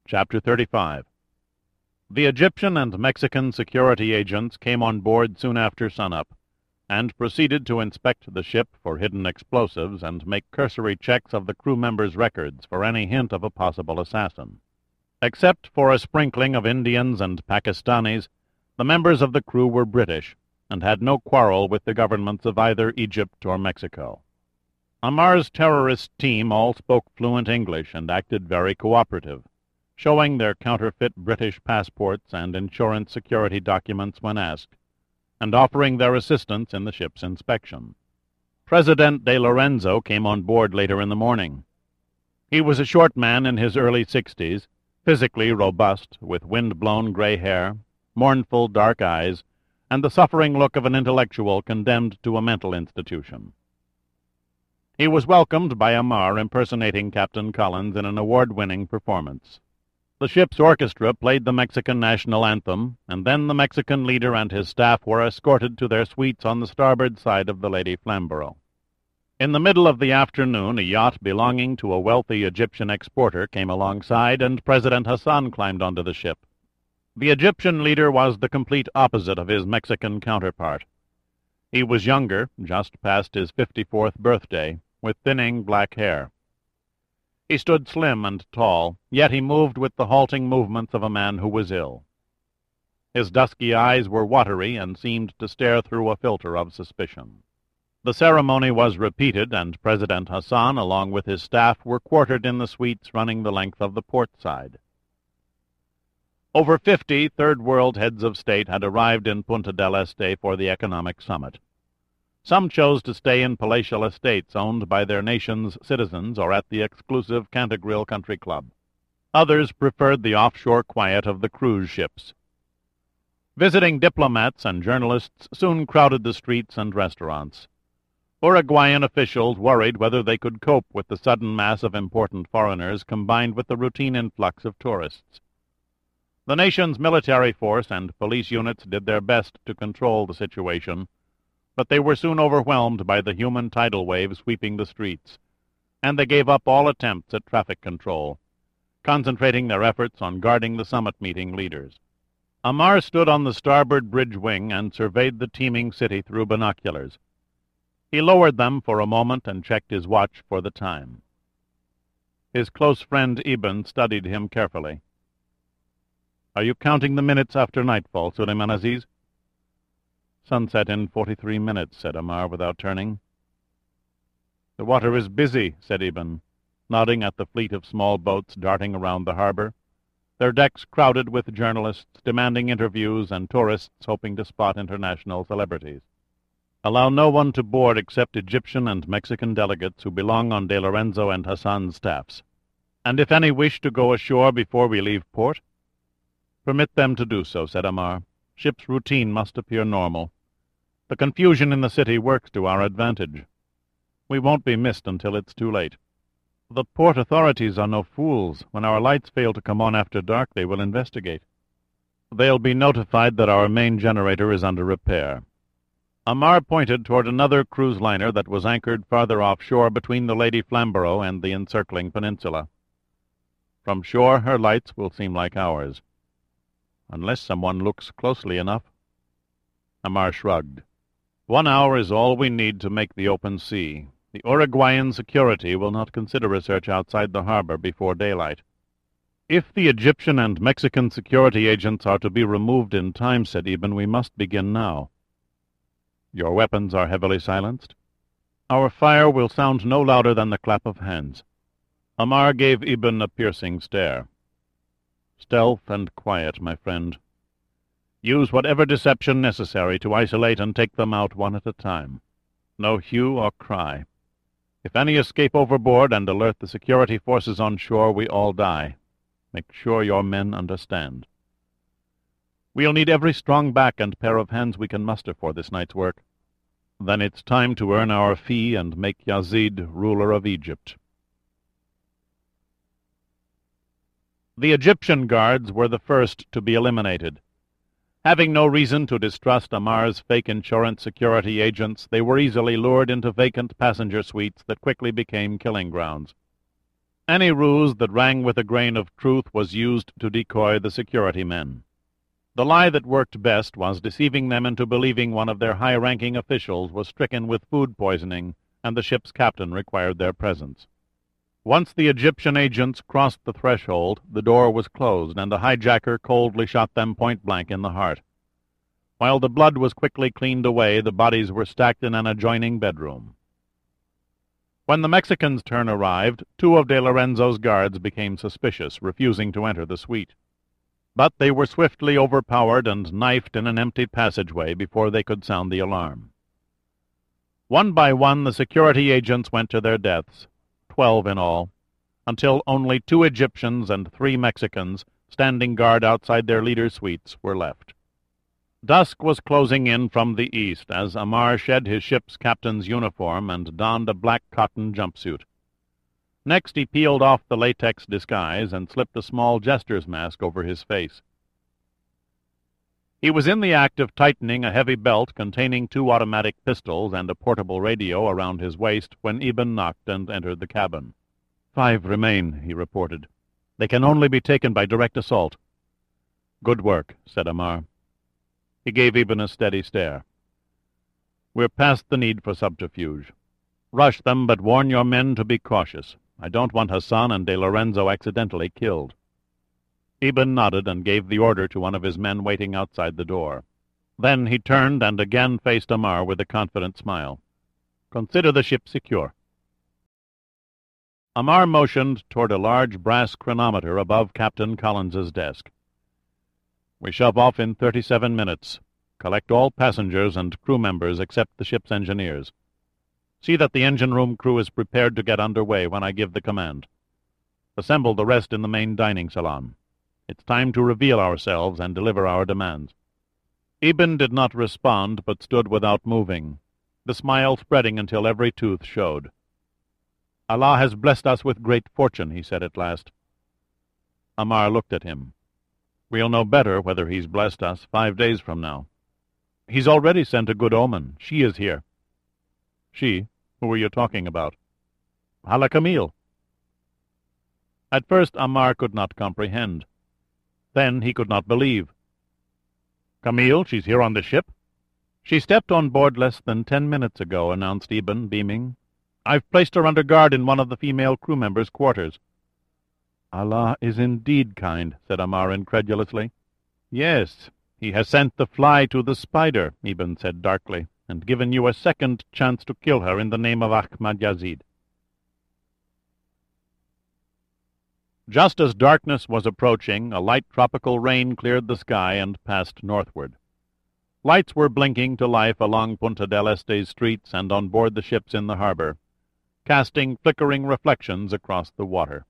Chapter 35. The Egyptian and Mexican security agents came on board soon after sunup, and proceeded to inspect the ship for hidden explosives and make cursory checks of the crew members' records for any hint of a possible assassin. Except for a sprinkling of Indians and Pakistanis, the members of the crew were British, and had no quarrel with the governments of either Egypt or Mexico. Ammar's terrorist team all spoke fluent English and acted very cooperative, showing their counterfeit British passports and insurance security documents when asked, and offering their assistance in the ship's inspection. President de Lorenzo came on board later in the morning. He was a short man in his early 60s, physically robust, with wind-blown gray hair, mournful dark eyes, and the suffering look of an intellectual condemned to a mental institution. He was welcomed by Ammar impersonating Captain Collins in an award-winning performance. The ship's orchestra played the Mexican national anthem, and then the Mexican leader and his staff were escorted to their suites on the starboard side of the Lady Flamborough. In the middle of the afternoon, a yacht belonging to a wealthy Egyptian exporter came alongside, and President Hassan climbed onto the ship. The Egyptian leader was the complete opposite of his Mexican counterpart. He was younger, just past his 54th birthday, with thinning black hair. He stood slim and tall, yet he moved with the halting movements of a man who was ill. His dusky eyes were watery and seemed to stare through a filter of suspicion. The ceremony was repeated, and President Hassan, along with his staff, were quartered in the suites running the length of the port side. Over 50 third-world heads of state had arrived in Punta del Este for the economic summit. Some chose to stay in palatial estates owned by their nation's citizens or at the exclusive Cantagril Country Club. Others preferred the offshore quiet of the cruise ships. Visiting diplomats and journalists soon crowded the streets and restaurants. Uruguayan officials worried whether they could cope with the sudden mass of important foreigners combined with the routine influx of tourists. The nation's military force and police units did their best to control the situation, but they were soon overwhelmed by the human tidal wave sweeping the streets, and they gave up all attempts at traffic control, concentrating their efforts on guarding the summit meeting leaders. Ammar stood on the starboard bridge wing and surveyed the teeming city through binoculars. He lowered them for a moment and checked his watch for the time. His close friend Ibn studied him carefully. "Are you counting the minutes after nightfall, Suleiman Aziz?" "Sunset in 43 minutes, said Ammar without turning. "The water is busy," said Ibn, nodding at the fleet of small boats darting around the harbor, their decks crowded with journalists demanding interviews and tourists hoping to spot international celebrities. "Allow no one to board except Egyptian and Mexican delegates who belong on De Lorenzo and Hassan's staffs. And if any wish to go ashore before we leave port, permit them to do so," said Ammar. "Ship's routine must appear normal. The confusion in the city works to our advantage. We won't be missed until it's too late. The port authorities are no fools. When our lights fail to come on after dark, they will investigate. They'll be notified that our main generator is under repair." Ammar pointed toward another cruise liner that was anchored farther offshore between the Lady Flamborough and the encircling peninsula. "From shore, her lights will seem like ours, unless someone looks closely enough." Ammar shrugged. "1 hour is all we need to make the open sea. The Uruguayan security will not consider a search outside the harbor before daylight." "If the Egyptian and Mexican security agents are to be removed in time," said Ibn, "we must begin now." "Your weapons are heavily silenced?" "Our fire will sound no louder than the clap of hands." Ammar gave Ibn a piercing stare. "Stealth and quiet, my friend. Use whatever deception necessary to isolate and take them out one at a time. No hue or cry. If any escape overboard and alert the security forces on shore, we all die. Make sure your men understand. We'll need every strong back and pair of hands we can muster for this night's work. Then it's time to earn our fee and make Yazid ruler of Egypt." The Egyptian guards were the first to be eliminated. Having no reason to distrust Ammar's fake insurance security agents, they were easily lured into vacant passenger suites that quickly became killing grounds. Any ruse that rang with a grain of truth was used to decoy the security men. The lie that worked best was deceiving them into believing one of their high-ranking officials was stricken with food poisoning and the ship's captain required their presence. Once the Egyptian agents crossed the threshold, the door was closed, and the hijacker coldly shot them point-blank in the heart. While the blood was quickly cleaned away, the bodies were stacked in an adjoining bedroom. When the Mexican's turn arrived, 2 of De Lorenzo's guards became suspicious, refusing to enter the suite. But they were swiftly overpowered and knifed in an empty passageway before they could sound the alarm. One by one the security agents went to their deaths, 12 in all, until only 2 Egyptians and 3 Mexicans, standing guard outside their leaders' suites, were left. Dusk was closing in from the east as Amar shed his ship's captain's uniform and donned a black cotton jumpsuit. Next he peeled off the latex disguise and slipped a small jester's mask over his face. He was in the act of tightening a heavy belt containing 2 automatic pistols and a portable radio around his waist when Ibn knocked and entered the cabin. 5 remain, he reported. They can only be taken by direct assault. Good work, said Amar. He gave Ibn a steady stare. We're past the need for subterfuge. Rush them, but warn your men to be cautious. I don't want Hassan and De Lorenzo accidentally killed. Ibn nodded and gave the order to one of his men waiting outside the door. Then he turned and again faced Amar with a confident smile. Consider the ship secure. Amar motioned toward a large brass chronometer above Captain Collins's desk. We shove off in 37 minutes. Collect all passengers and crew members except the ship's engineers. See that the engine room crew is prepared to get underway when I give the command. Assemble the rest in the main dining salon. It's time to reveal ourselves and deliver our demands. Ibn did not respond, but stood without moving, the smile spreading until every tooth showed. Allah has blessed us with great fortune, he said at last. Amar looked at him. We'll know better whether he's blessed us 5 days from now. He's already sent a good omen. She is here. She? Who are you talking about? Hala Camille. At first Amar could not comprehend. Then he could not believe. Camille, she's here on the ship? She stepped on board less than 10 minutes ago, announced Ibn, beaming. I've placed her under guard in one of the female crew members' quarters. Allah is indeed kind, said Amar incredulously. Yes, he has sent the fly to the spider, Ibn said darkly, and given you a second chance to kill her in the name of Ahmad Yazid. Just as darkness was approaching, a light tropical rain cleared the sky and passed northward. Lights were blinking to life along Punta del Este's streets and on board the ships in the harbor, casting flickering reflections across the water.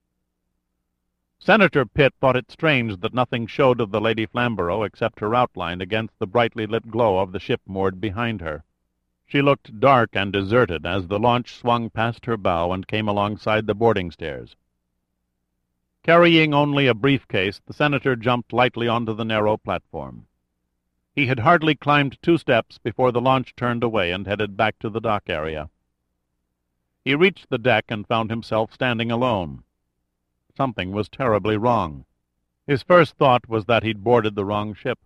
Senator Pitt thought it strange that nothing showed of the Lady Flamborough except her outline against the brightly lit glow of the ship moored behind her. She looked dark and deserted as the launch swung past her bow and came alongside the boarding stairs. Carrying only a briefcase, the senator jumped lightly onto the narrow platform. He had hardly climbed 2 steps before the launch turned away and headed back to the dock area. He reached the deck and found himself standing alone. Something was terribly wrong. His first thought was that he'd boarded the wrong ship.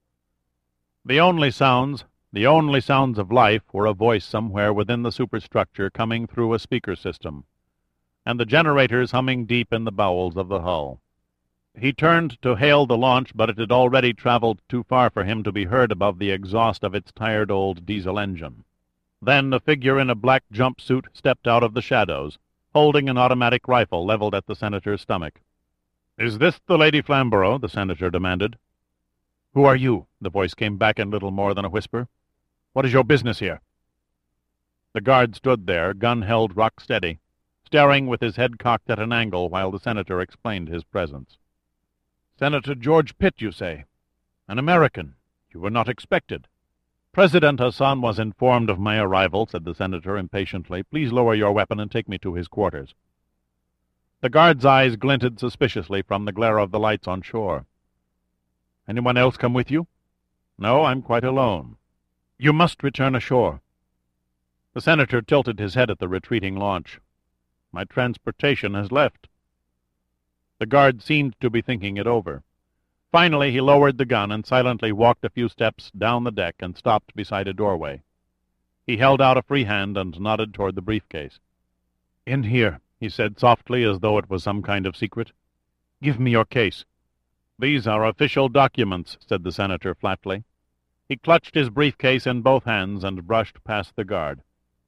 The only sounds of life were a voice somewhere within the superstructure coming through a speaker system, and the generators humming deep in the bowels of the hull. He turned to hail the launch, but it had already traveled too far for him to be heard above the exhaust of its tired old diesel engine. Then a figure in a black jumpsuit stepped out of the shadows, holding an automatic rifle leveled at the senator's stomach. "Is this the Lady Flamborough?" the senator demanded. "Who are you?" the voice came back in little more than a whisper. "What is your business here?" The guard stood there, gun held rock steady, staring with his head cocked at an angle while the senator explained his presence. "Senator George Pitt, you say? An American. You were not expected." "President Hassan was informed of my arrival," said the senator impatiently. "Please lower your weapon and take me to his quarters." The guard's eyes glinted suspiciously from the glare of the lights on shore. "Anyone else come with you?" "No, I'm quite alone." "You must return ashore." The senator tilted his head at the retreating launch. My transportation has left." The guard seemed to be thinking it over. Finally, he lowered the gun and silently walked a few steps down the deck and stopped beside a doorway. He held out a free hand and nodded toward the briefcase. "In here," he said softly, as though it was some kind of secret. "Give me your case." "These are official documents," said the senator flatly. He clutched his briefcase in both hands and brushed past the guard.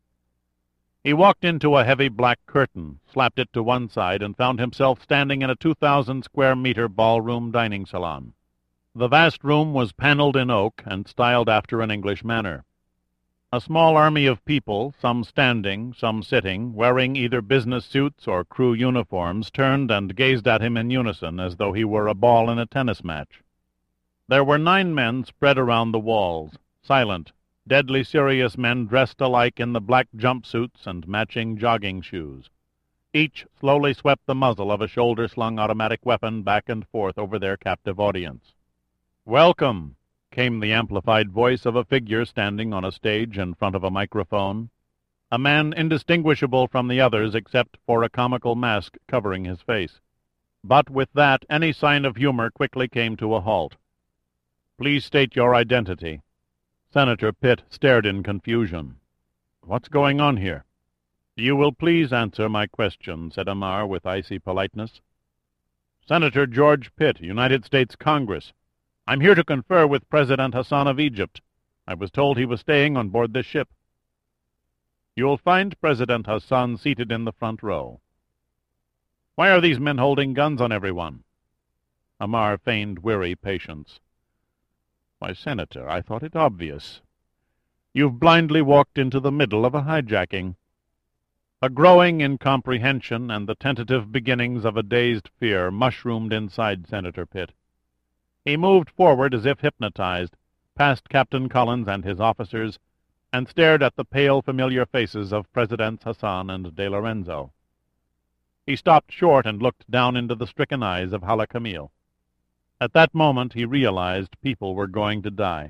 He walked into a heavy black curtain, slapped it to one side, and found himself standing in a 2,000-square-meter ballroom dining salon. The vast room was paneled in oak and styled after an English manner. A small army of people, some standing, some sitting, wearing either business suits or crew uniforms, turned and gazed at him in unison as though he were a ball in a tennis match. There were 9 men spread around the walls, silent, deadly serious men dressed alike in the black jumpsuits and matching jogging shoes. Each slowly swept the muzzle of a shoulder-slung automatic weapon back and forth over their captive audience. "Welcome," came the amplified voice of a figure standing on a stage in front of a microphone, a man indistinguishable from the others except for a comical mask covering his face. But with that, any sign of humor quickly came to a halt. "Please state your identity." Senator Pitt stared in confusion. "What's going on here?" "You will please answer my question," said Amar with icy politeness. "Senator George Pitt, United States Congress. I'm here to confer with President Hassan of Egypt. I was told he was staying on board this ship." "You'll find President Hassan seated in the front row." "Why are these men holding guns on everyone?" Amar feigned weary patience. "Why, Senator, I thought it obvious. You've blindly walked into the middle of a hijacking." A growing incomprehension and the tentative beginnings of a dazed fear mushroomed inside Senator Pitt. He moved forward as if hypnotized, past Captain Collins and his officers, and stared at the pale, familiar faces of Presidents Hassan and De Lorenzo. He stopped short and looked down into the stricken eyes of Hala Camille. At that moment he realized people were going to die.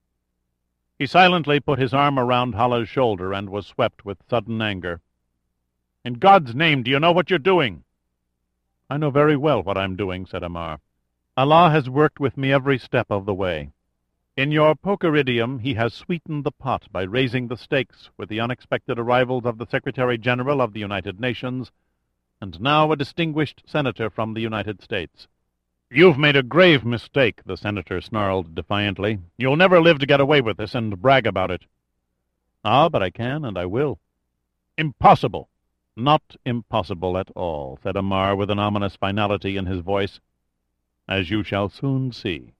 He silently put his arm around Hala's shoulder and was swept with sudden anger. "In God's name, do you know what you're doing?" "I know very well what I'm doing," said Amar. "Allah has worked with me every step of the way. In your poker idiom, he has sweetened the pot by raising the stakes with the unexpected arrivals of the Secretary-General of the United Nations, and now a distinguished senator from the United States." "You've made a grave mistake," the senator snarled defiantly. "You'll never live to get away with this and brag about it." "Ah, but I can, and I will." "Impossible." "Not impossible at all," said Amar with an ominous finality in his voice, "as you shall soon see."